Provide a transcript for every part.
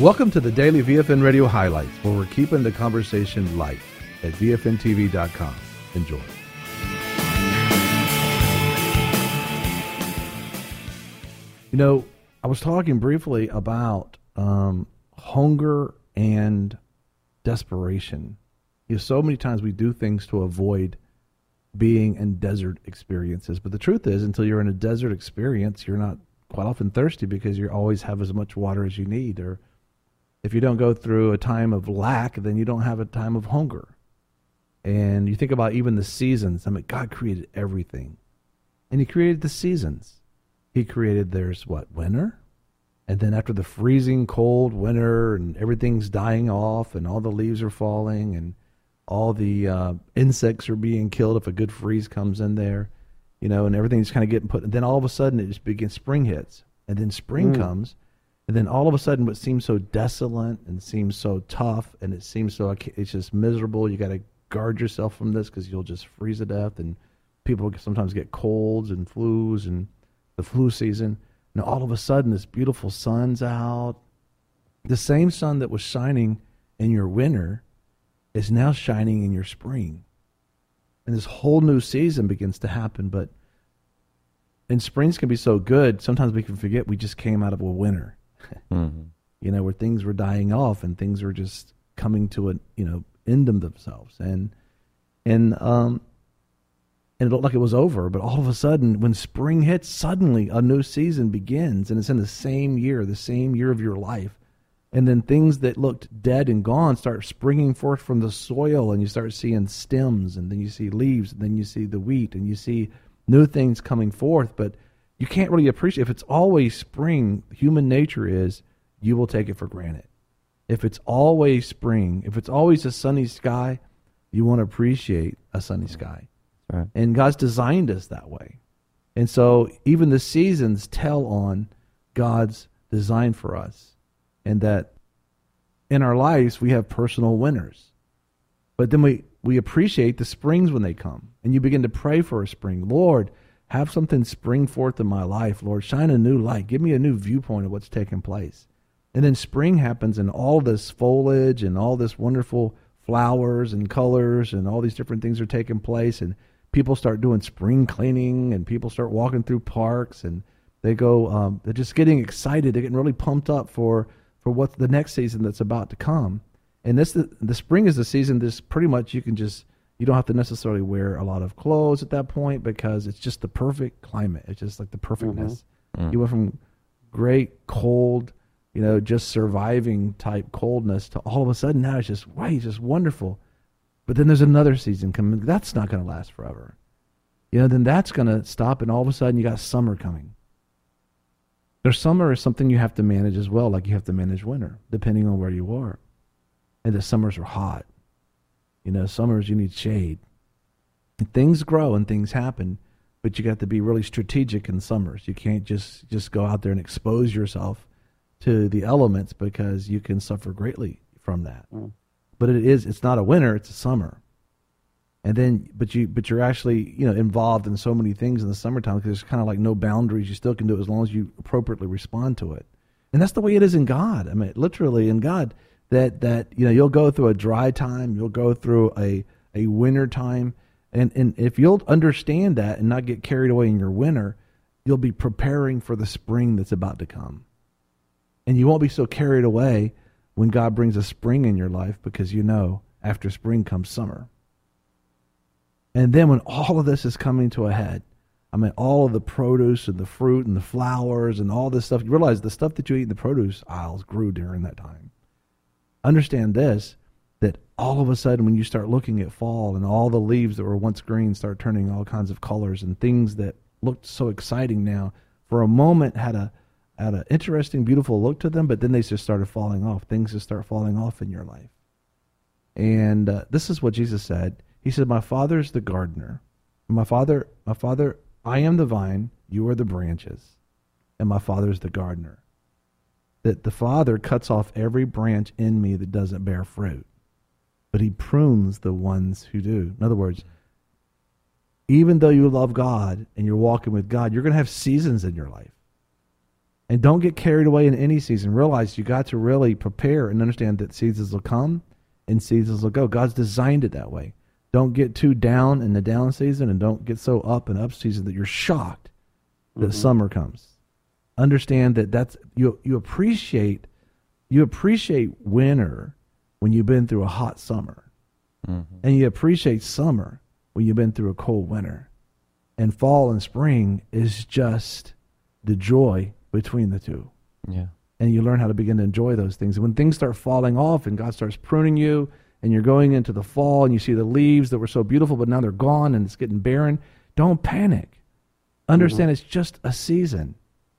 Welcome to the Daily VFN Radio Highlights, where we're keeping the conversation light at VFNTV.com. Enjoy. You know, I was talking briefly about hunger and desperation. You know, so many times we do things to avoid being in desert experiences. But the truth is, until you're in a desert experience, you're not quite often thirsty because you always have as much water as you need. Or if you don't go through a time of lack, then you don't have a time of hunger. And you think about even the seasons. I mean, God created everything. And he created the seasons. He created winter? And then after the freezing cold winter and everything's dying off and all the leaves are falling and all the insects are being killed if a good freeze comes in there, you know, and everything's kind of getting put. And then all of a sudden it just begins, spring hits. And then spring comes. And then all of a sudden what seems so desolate and seems so tough and it seems so, it's just miserable. You got to guard yourself from this because you'll just freeze to death. And people sometimes get colds and flus and the flu season. Now all of a sudden this beautiful sun's out. The same sun that was shining in your winter is now shining in your spring. And this whole new season begins to happen. But and springs can be so good, sometimes we can forget we just came out of a winter. You know, where things were dying off and things were just coming to a, you know, end of themselves. And it looked like it was over, but all of a sudden, when spring hits, suddenly a new season begins, and it's in the same year of your life. And then things that looked dead and gone start springing forth from the soil, and you start seeing stems, and then you see leaves, and then you see the wheat, and you see new things coming forth. But you can't really appreciate, if it's always spring, human nature is, you will take it for granted. If it's always spring, if it's always a sunny sky, you won't appreciate a sunny sky. Right. And God's designed us that way. And so even the seasons tell on God's design for us. And that in our lives, we have personal winters. But then we appreciate the springs when they come. And you begin to pray for a spring. Lord, have something spring forth in my life. Lord, shine a new light. Give me a new viewpoint of what's taking place. And then spring happens and all this foliage and all this wonderful flowers and colors and all these different things are taking place. And people start doing spring cleaning and people start walking through parks and they go, they're just getting excited. They're getting really pumped up for what's the next season that's about to come. And the spring is the season this pretty much you don't have to necessarily wear a lot of clothes at that point because it's just the perfect climate. It's just like the perfectness. You went from great cold, you know, just surviving type coldness to all of a sudden now it's just wonderful. But then there's another season coming. That's not going to last forever. You know, then that's going to stop and all of a sudden you got summer coming. Their summer is something you have to manage as well, like you have to manage winter, depending on where you are. And the summers are hot. You know, summers you need shade. And things grow and things happen, but you got to be really strategic in summers. You can't just go out there and expose yourself to the elements because you can suffer greatly from that. But it's not a winter, it's a summer. And then, but you're actually, you know, involved in so many things in the summertime because there's kind of like no boundaries. You still can do it as long as you appropriately respond to it. And that's the way it is in God. I mean, literally in God, that you know, you'll go through a dry time, you'll go through a winter time. And if you'll understand that and not get carried away in your winter, you'll be preparing for the spring that's about to come. And you won't be so carried away when God brings a spring in your life because you know after spring comes summer. And then when all of this is coming to a head, I mean, all of the produce and the fruit and the flowers and all this stuff, you realize the stuff that you eat in the produce aisles grew during that time. Understand this, that all of a sudden when you start looking at fall and all the leaves that were once green start turning all kinds of colors and things that looked so exciting now, for a moment had an interesting, beautiful look to them, but then they just started falling off. Things just start falling off in your life. And this is what Jesus said. He said, my Father is the gardener. My Father, I am the vine, you are the branches, and my Father is the gardener. That the Father cuts off every branch in me that doesn't bear fruit, but he prunes the ones who do. In other words, even though you love God and you're walking with God, you're going to have seasons in your life. And don't get carried away in any season. Realize you got to really prepare and understand that seasons will come and seasons will go. God's designed it that way. Don't get too down in the down season, and don't get so up in up season that you're shocked that summer comes. Understand that that's you appreciate winter when you've been through a hot summer. And you appreciate summer when you've been through a cold winter. And fall and spring is just the joy between the two. Yeah. And you learn how to begin to enjoy those things. And when things start falling off and God starts pruning you and you're going into the fall and you see the leaves that were so beautiful but now they're gone and it's getting barren, don't panic. Understand it's just a season.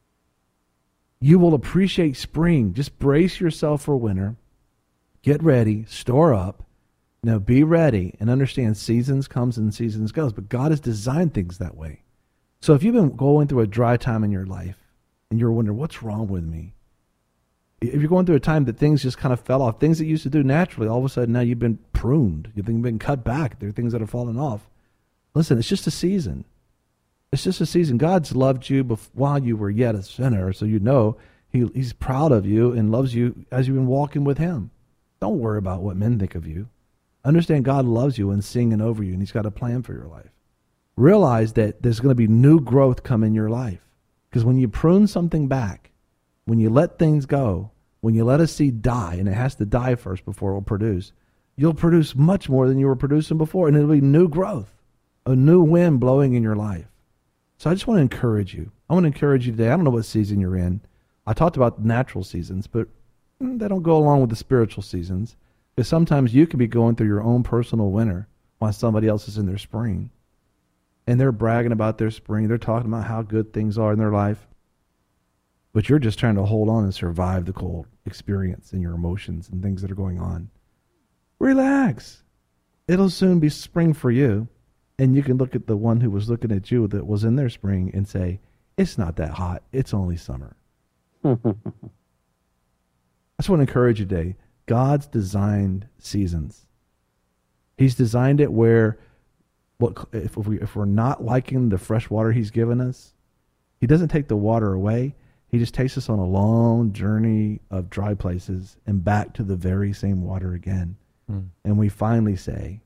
You will appreciate spring. Just brace yourself for winter. Get ready. Store up. Now be ready and understand seasons comes and seasons goes. But God has designed things that way. So if you've been going through a dry time in your life and you're wondering, what's wrong with me? If you're going through a time that things just kind of fell off, things that you used to do naturally, all of a sudden now you've been pruned. You've been cut back. There are things that are falling off. Listen, it's just a season. It's just a season. God's loved you while you were yet a sinner, so you know He's proud of you and loves you as you've been walking with Him. Don't worry about what men think of you. Understand God loves you and singing over you, and He's got a plan for your life. Realize that there's going to be new growth come in your life. Because when you prune something back, when you let things go, when you let a seed die, and it has to die first before it will produce, you'll produce much more than you were producing before, and it'll be new growth, a new wind blowing in your life. So I just want to encourage you. I want to encourage you today. I don't know what season you're in. I talked about natural seasons, but they don't go along with the spiritual seasons. Because sometimes you can be going through your own personal winter while somebody else is in their spring. And they're bragging about their spring. They're talking about how good things are in their life. But you're just trying to hold on and survive the cold experience and your emotions and things that are going on. Relax. It'll soon be spring for you. And you can look at the one who was looking at you that was in their spring and say, it's not that hot. It's only summer. I just want to encourage you today. God's designed seasons. He's designed it where if we're not liking the fresh water He's given us, He doesn't take the water away. He just takes us on a long journey of dry places and back to the very same water again. And we finally say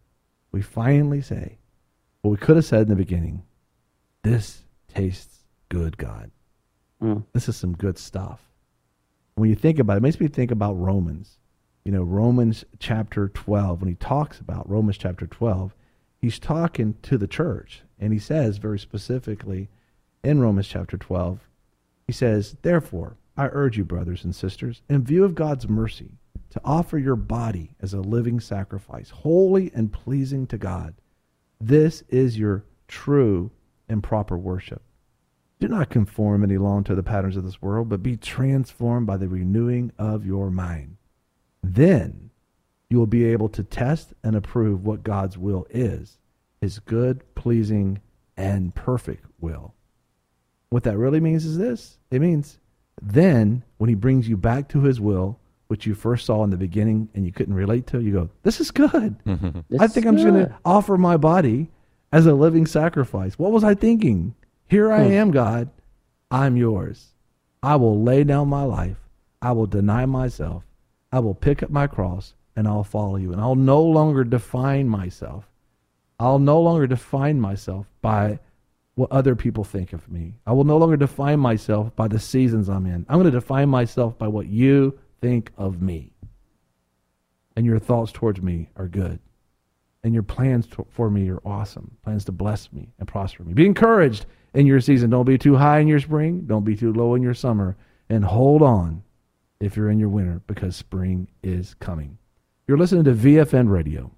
what we could have said in the beginning, this tastes good, God. This is some good stuff. When you think about it, it makes me think about Romans. You know, Romans chapter 12, when he talks about Romans chapter 12, he's talking to the church. And he says very specifically in Romans chapter 12, he says, therefore, I urge you, brothers and sisters, in view of God's mercy, to offer your body as a living sacrifice, holy and pleasing to God. This is your true and proper worship. Do not conform any longer to the patterns of this world, but be transformed by the renewing of your mind. Then you will be able to test and approve what God's will is, His good, pleasing, and perfect will. What that really means is this. It means then when He brings you back to His will, which you first saw in the beginning and you couldn't relate to, you go, this is good. I think I'm just going to offer my body as a living sacrifice. What was I thinking? Here I am, God. I'm yours. I will lay down my life. I will deny myself. I will pick up my cross and I'll follow you. And I'll no longer define myself. I'll no longer define myself by what other people think of me. I will no longer define myself by the seasons I'm in. I'm going to define myself by what you think of me. And your thoughts towards me are good. And your plans for me are awesome. Plans to bless me and prosper me. Be encouraged in your season. Don't be too high in your spring. Don't be too low in your summer. And hold on if you're in your winter, because spring is coming. You're listening to VFN Radio.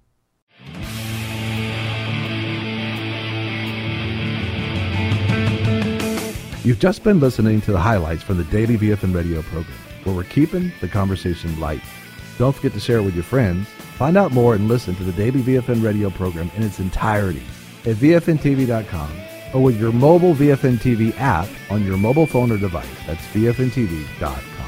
You've just been listening to the highlights from the daily VFN Radio program, where we're keeping the conversation light. Don't forget to share it with your friends. Find out more and listen to the daily VFN Radio program in its entirety at VFNTV.com or with your mobile VFN TV app on your mobile phone or device. That's VFNTV.com.